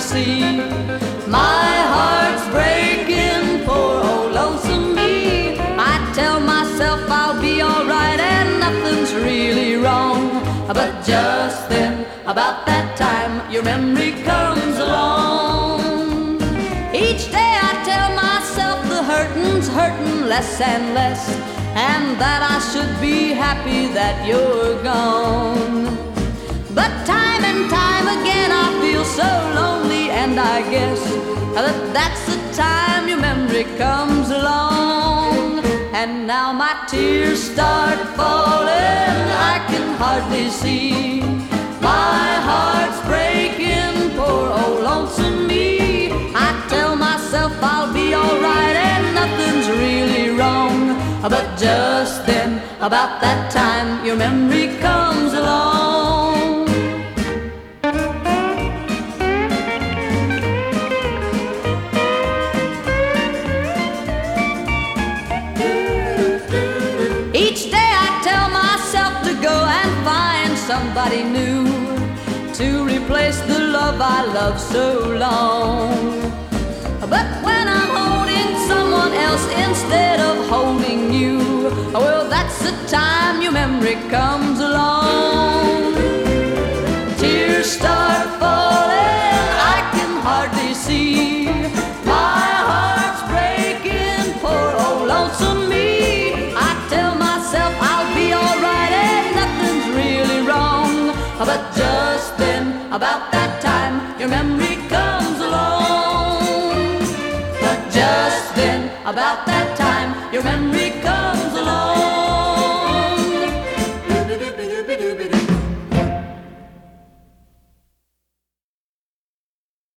see. My heart's breaking, poor old lonesome me. I tell myself I'll be alright and nothing's really wrong. But just then, about that time, your memory comes along. Each day I tell myself the hurting's hurting less and less, and that I should be happy that you're gone. But time and time again I feel so lonely, and I guess that that's the time your memory comes along. And now my tears start falling, I can hardly see. My heart's breaking, poor old lonesome me. I tell myself I'll be alright and nothing's really wrong. But just then, about that time, your memory comes along. Each day I tell myself to go and find somebody new to replace the love I love so long. But when I'm holding someone else instead of holding you, well, that's the time your memory comes along. Tears start falling, I can hardly see. My heart's breaking, poor old lonesome me. I tell myself I'll be alright and nothing's really wrong. But just then, about that time, your memory comes along. But just then, about that time, your memory comes